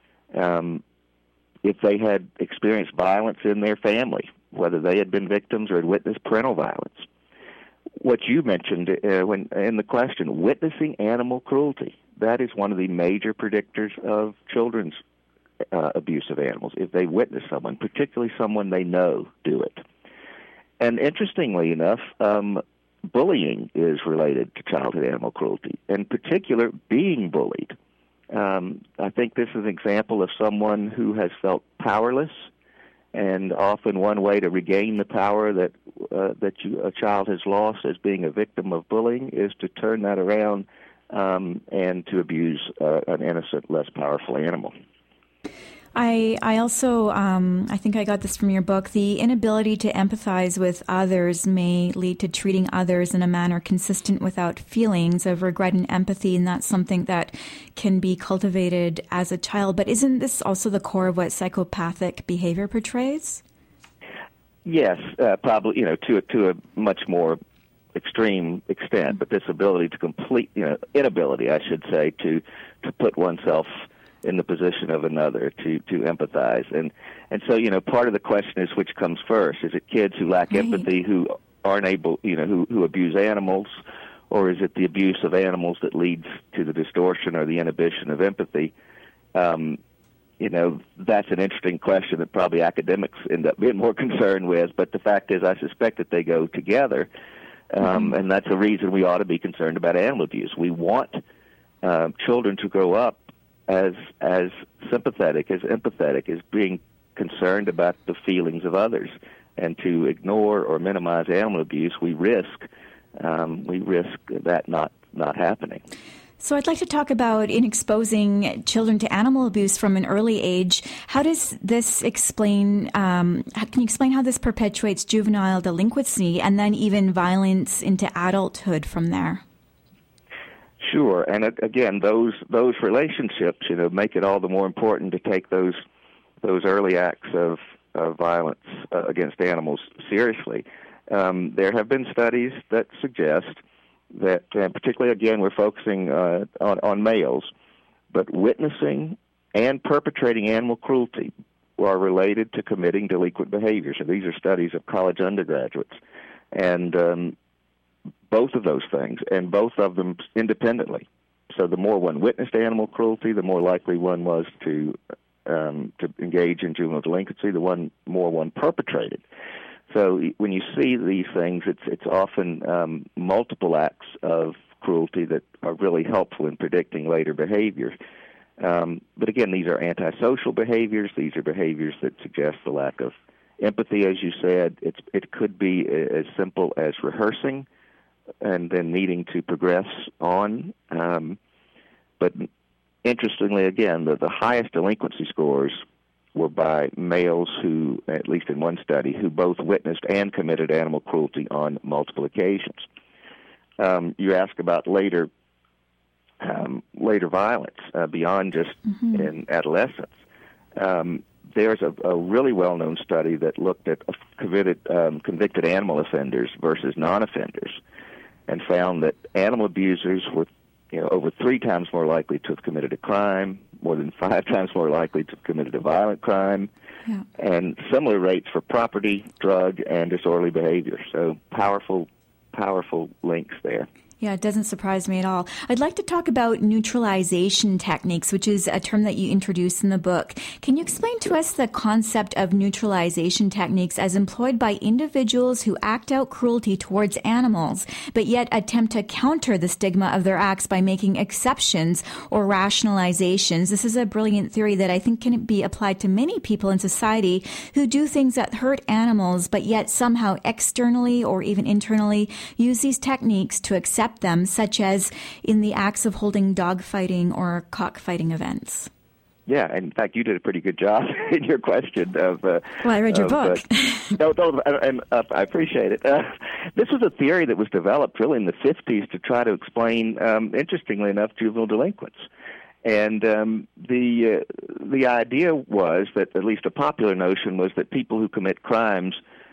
If they had experienced violence in their family, whether they had been victims or had witnessed parental violence. What you mentioned when in the question, witnessing animal cruelty, that is one of the major predictors of children's abuse of animals, if they witness someone, particularly someone they know, do it. And interestingly enough, bullying is related to childhood animal cruelty, in particular being bullied. I think this is an example of someone who has felt powerless, and often one way to regain the power that a child has lost as being a victim of bullying is to turn that around and to abuse an innocent, less powerful animal. I also, I think I got this from your book, the inability to empathize with others may lead to treating others in a manner consistent without feelings of regret and empathy, and that's something that can be cultivated as a child. But isn't this also the core of what psychopathic behavior portrays? Yes, probably, to a much more extreme extent, but this ability to inability, I should say, to put oneself in the position of another, to empathize. And so, part of the question is which comes first. Is it kids who lack empathy, who aren't able, who abuse animals, or is it the abuse of animals that leads to the distortion or the inhibition of empathy? That's an interesting question that probably academics end up being more concerned with, but the fact is I suspect that they go together, and that's a reason we ought to be concerned about animal abuse. We want children to grow up as sympathetic, as empathetic, as being concerned about the feelings of others. And to ignore or minimize animal abuse, we risk that not happening. So I'd like to talk about, in exposing children to animal abuse from an early age, how does this explain, can you explain how this perpetuates juvenile delinquency and then even violence into adulthood from there? Sure, and again, those relationships, make it all the more important to take those early acts of violence against animals seriously. There have been studies that suggest that, particularly again, we're focusing on males, but witnessing and perpetrating animal cruelty are related to committing delinquent behavior. So these are studies of college undergraduates, and both of those things, and both of them independently. So the more one witnessed animal cruelty, the more likely one was to engage in juvenile delinquency, the more one perpetrated. So when you see these things, it's often multiple acts of cruelty that are really helpful in predicting later behavior. But again, these are antisocial behaviors. These are behaviors that suggest the lack of empathy, as you said. It could be as simple as rehearsing and then needing to progress on. But interestingly, again, the highest delinquency scores were by males who, at least in one study, who both witnessed and committed animal cruelty on multiple occasions. You ask about later violence beyond just in adolescence. there's a really well-known study that looked at convicted animal offenders versus non-offenders, and found that animal abusers were, over 3 times more likely to have committed a crime, more than 5 times more likely to have committed a violent crime, and similar rates for property, drug, and disorderly behavior. So powerful links there. Yeah, it doesn't surprise me at all. I'd like to talk about neutralization techniques, which is a term that you introduce in the book. Can you explain to us the concept of neutralization techniques as employed by individuals who act out cruelty towards animals, but yet attempt to counter the stigma of their acts by making exceptions or rationalizations? This is a brilliant theory that I think can be applied to many people in society who do things that hurt animals, but yet somehow externally or even internally use these techniques to accept them, such as in the acts of holding dogfighting or cockfighting events. Yeah, in fact, you did a pretty good job in your question of... well, I read your book. I appreciate it. This was a theory that was developed really in the 50s to try to explain, interestingly enough, juvenile delinquents. And the idea was that, at least a popular notion was that people who commit crimes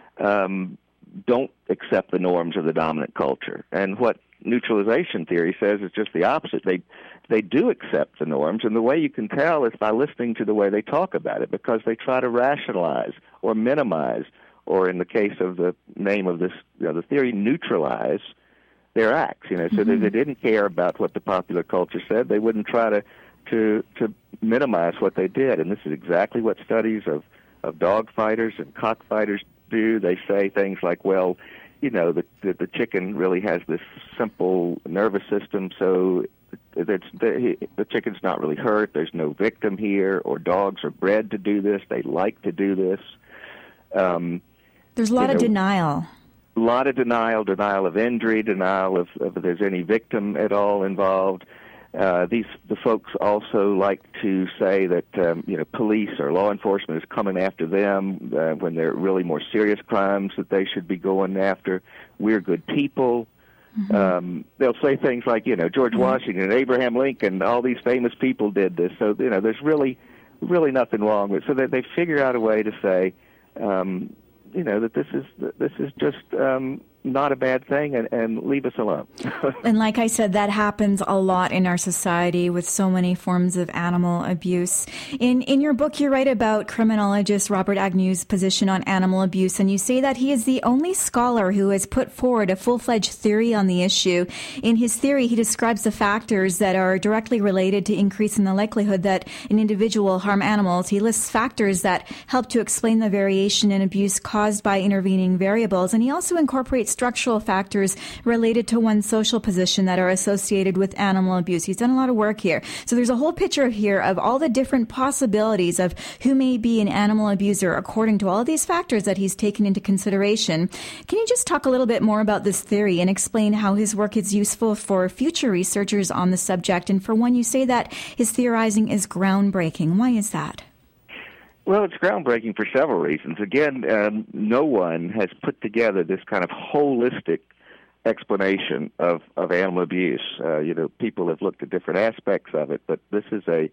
don't accept the norms of the dominant culture. And what neutralization theory says is just the opposite. They do accept the norms, and the way you can tell is by listening to the way they talk about it, because they try to rationalize or minimize, or in the case of the name of this, the theory, neutralize their acts. So they didn't care about what the popular culture said. They wouldn't try to minimize what they did, and this is exactly what studies of dog fighters and cockfighters do. They say things like, well, the chicken really has this simple nervous system, so the chicken's not really hurt. There's no victim here, or dogs are bred to do this. They like to do this. There's a lot of denial. A lot of denial of injury, denial of if there's any victim at all involved. The folks also like to say that police or law enforcement is coming after them when they're really more serious crimes that they should be going after. We're good people. Mm-hmm. They'll say things like, George Washington, Abraham Lincoln, all these famous people did this. So there's really nothing wrong with it. So that they figure out a way to say, that this is just not a bad thing, and leave us alone. And like I said, that happens a lot in our society with so many forms of animal abuse. In your book, you write about criminologist Robert Agnew's position on animal abuse, and you say that he is the only scholar who has put forward a full-fledged theory on the issue. In his theory, he describes the factors that are directly related to increasing the likelihood that an individual will harm animals. He lists factors that help to explain the variation in abuse caused by intervening variables, and he also incorporates structural factors related to one's social position that are associated with animal abuse. He's done a lot of work here. So there's a whole picture here of all the different possibilities of who may be an animal abuser according to all of these factors that he's taken into consideration. Can you just talk a little bit more about this theory and explain how his work is useful for future researchers on the subject? And for one, you say that his theorizing is groundbreaking. Why is that? Well, it's groundbreaking for several reasons. Again, no one has put together this kind of holistic explanation of animal abuse. People have looked at different aspects of it, but this is a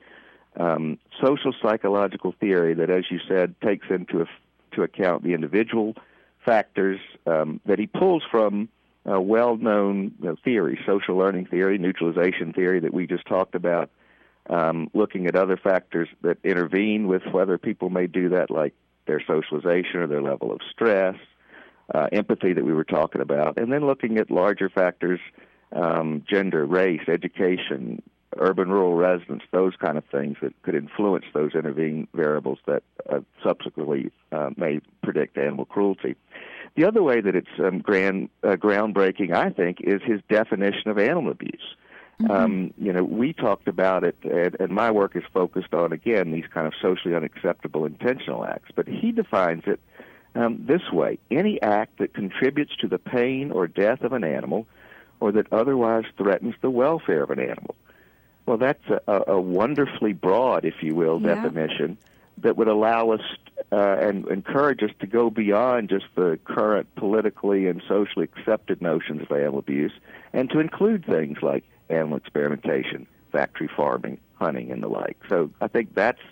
social psychological theory that, as you said, takes into account the individual factors that he pulls from well-known theories, social learning theory, neutralization theory that we just talked about. Looking at other factors that intervene with whether people may do that, like their socialization or their level of stress, empathy that we were talking about, and then looking at larger factors, gender, race, education, urban-rural residence, those kind of things that could influence those intervening variables that subsequently may predict animal cruelty. The other way that it's groundbreaking, I think, is his definition of animal abuse. Mm-hmm. We talked about it, and my work is focused on, again, these kind of socially unacceptable intentional acts. But he defines it this way: any act that contributes to the pain or death of an animal or that otherwise threatens the welfare of an animal. Well, that's a wonderfully broad, if you will, definition that would allow us and encourage us to go beyond just the current politically and socially accepted notions of animal abuse and to include things like animal experimentation, factory farming, hunting, and the like. So I think that's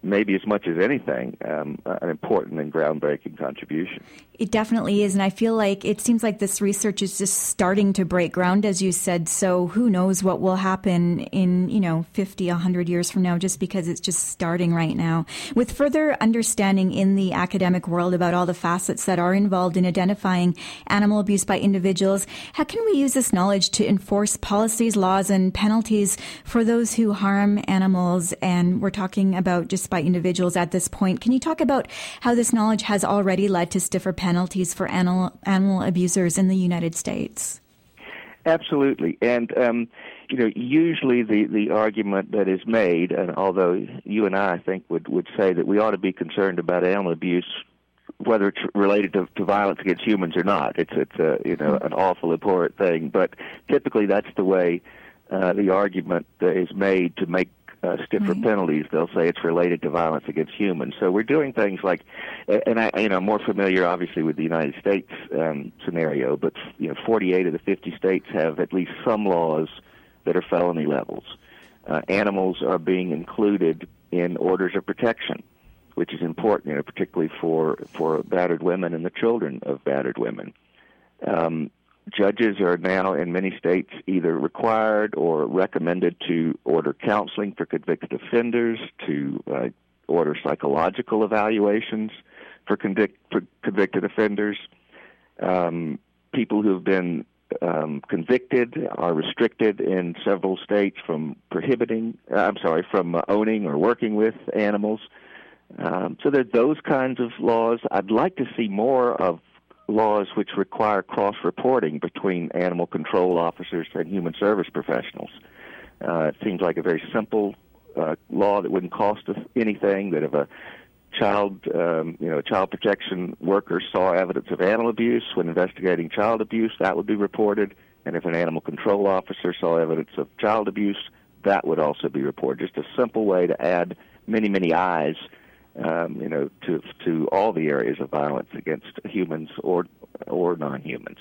maybe as much as anything, an important and groundbreaking contribution. It definitely is, and I feel like it seems like this research is just starting to break ground, as you said, so who knows what will happen in, 50, 100 years from now, just because it's just starting right now. With further understanding in the academic world about all the facets that are involved in identifying animal abuse by individuals, how can we use this knowledge to enforce policies, laws, and penalties for those who harm animals? And we're talking about just by individuals at this point. Can you talk about how this knowledge has already led to stiffer penalties for animal abusers in the United States? Absolutely. And, usually the argument that is made, and although you and I think would say that we ought to be concerned about animal abuse, whether it's related to violence against humans or not, it's an awful abhorrent thing. But typically that's the way the argument is made to make stiffer penalties. They'll say it's related to violence against humans. So we're doing things like, and I'm more familiar, obviously, with the United States scenario, but 48 of the 50 states have at least some laws that are felony levels. Animals are being included in orders of protection, which is important, particularly for battered women and the children of battered women. Judges are now in many states either required or recommended to order counseling for convicted offenders, to order psychological evaluations for convicted offenders. People who have been convicted are restricted in several states from owning or working with animals. So there are those kinds of laws. I'd like to see more of laws which require cross-reporting between animal control officers and human service professionals. It seems like a very simple law that wouldn't cost us anything, that if a child protection worker saw evidence of animal abuse when investigating child abuse, that would be reported. And if an animal control officer saw evidence of child abuse, that would also be reported. Just a simple way to add many, many eyes to all the areas of violence against humans or non-humans.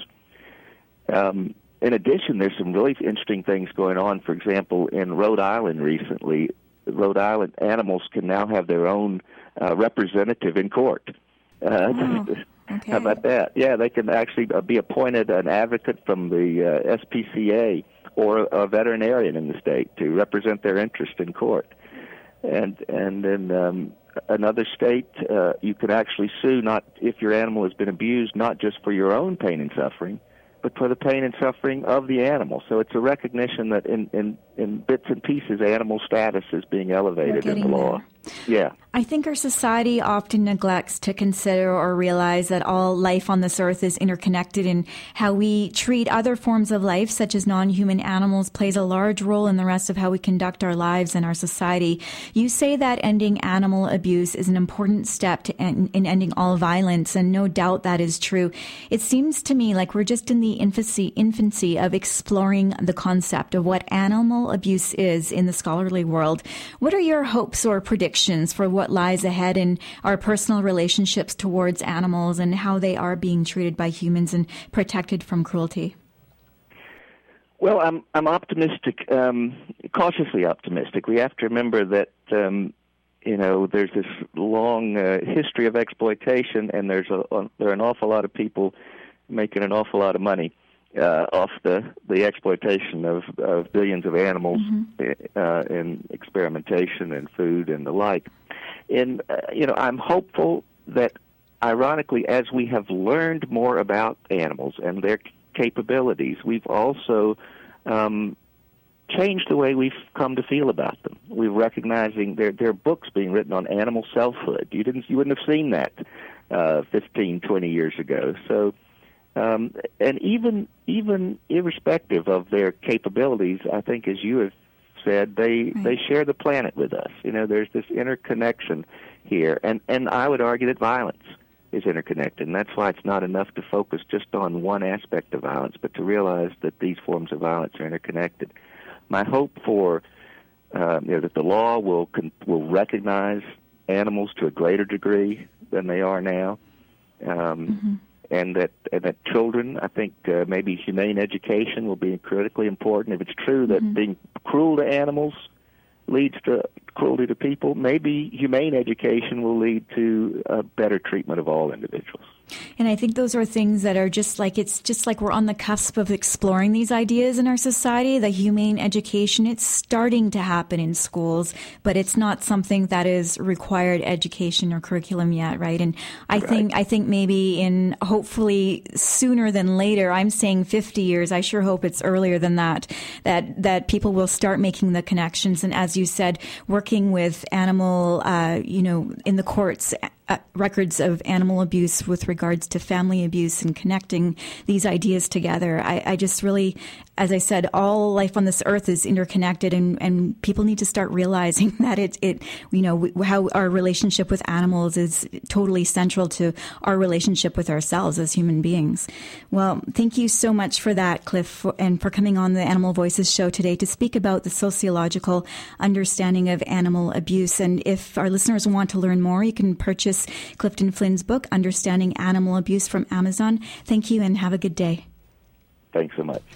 In addition, there's some really interesting things going on. For example, in Rhode Island recently, Rhode Island animals can now have their own representative in court. Okay. How about that? Yeah, they can actually be appointed an advocate from the SPCA or a veterinarian in the state to represent their interest in court. And in another state, you can actually sue not if your animal has been abused, not just for your own pain and suffering, but for the pain and suffering of the animal. So it's a recognition that in bits and pieces, animal status is being elevated in the law. There. Yeah. I think our society often neglects to consider or realize that all life on this earth is interconnected, and how we treat other forms of life, such as non-human animals, plays a large role in the rest of how we conduct our lives and our society. You say that ending animal abuse is an important step in ending all violence, and no doubt that is true. It seems to me like we're just in the infancy of exploring the concept of what animal abuse is in the scholarly world. What are your hopes or predictions for what lies ahead in our personal relationships towards animals and how they are being treated by humans and protected from cruelty? Well, I'm optimistic, cautiously optimistic. We have to remember that there's this long history of exploitation, and there are an awful lot of people making an awful lot of money off the exploitation of billions of animals in experimentation and food and the like. And I'm hopeful that, ironically, as we have learned more about animals and their capabilities, we've also changed the way we've come to feel about them. We're recognizing there are books being written on animal selfhood. You wouldn't have seen that 15, 20 years ago. So. And even irrespective of their capabilities, I think, as you have said, they share the planet with us. There's this interconnection here, and I would argue that violence is interconnected, and that's why it's not enough to focus just on one aspect of violence, but to realize that these forms of violence are interconnected. My hope for that the law will recognize animals to a greater degree than they are now. And that children, I think maybe humane education will be critically important. If it's true that being cruel to animals leads to cruelty to people, maybe humane education will lead to a better treatment of all individuals. And I think those are things that are it's just like we're on the cusp of exploring these ideas in our society. The humane education, it's starting to happen in schools, but it's not something that is required education or curriculum yet, right? And I think maybe hopefully sooner than later, I'm saying 50 years, I sure hope it's earlier than that people will start making the connections. And as you said, working with animal, in the courts, records of animal abuse with regards to family abuse and connecting these ideas together. I just really, as I said, all life on this earth is interconnected, and people need to start realizing that how our relationship with animals is totally central to our relationship with ourselves as human beings. Well, thank you so much for that, Cliff, and for coming on the Animal Voices show today to speak about the sociological understanding of animal abuse. And if our listeners want to learn more, you can purchase Clifton Flynn's book, Understanding Animal Abuse, from Amazon. Thank you and have a good day. Thanks so much.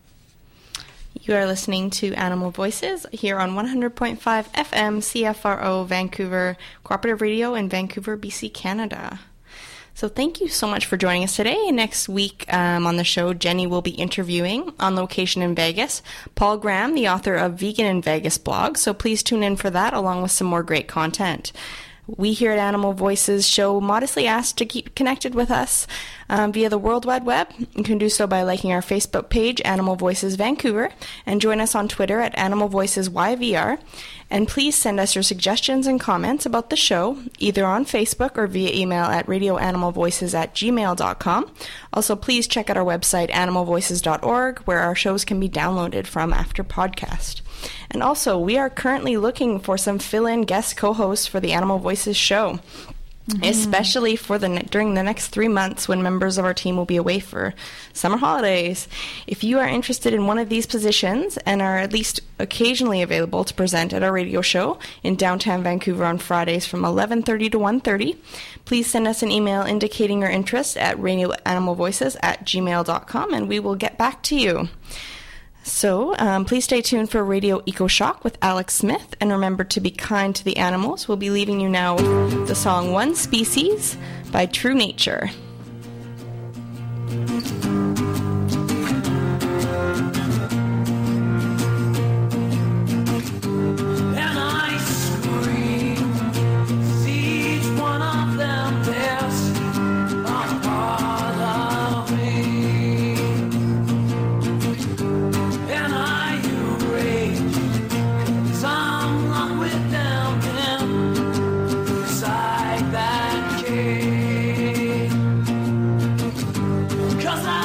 You are listening to Animal Voices here on 100.5 FM CFRO Vancouver Cooperative Radio in Vancouver, BC, Canada. So thank you so much for joining us today. Next week on the show, Jenny will be interviewing on location in Vegas Paul Graham, the author of Vegan in Vegas blog. So please tune in for that along with some more great content. We here at Animal Voices show modestly ask to keep connected with us via the World Wide Web. You can do so by liking our Facebook page, Animal Voices Vancouver, and join us on Twitter at Animal Voices YVR. And please send us your suggestions and comments about the show, either on Facebook or via email at radioanimalvoices@gmail.com. Also, please check out our website, animalvoices.org, where our shows can be downloaded from after podcast. And also, we are currently looking for some fill-in guest co-hosts for the Animal Voices show, especially for during the next 3 months when members of our team will be away for summer holidays. If you are interested in one of these positions and are at least occasionally available to present at our radio show in downtown Vancouver on Fridays from 11:30 to 1:30, please send us an email indicating your interest at radioanimalvoices@gmail.com, and we will get back to you. So please stay tuned for Radio Eco Shock with Alex Smith, and remember to be kind to the animals. We'll be leaving you now with the song One Species by True Nature. Cause I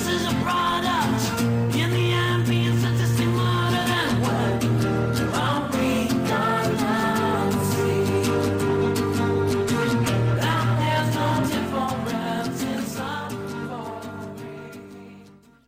is a problem.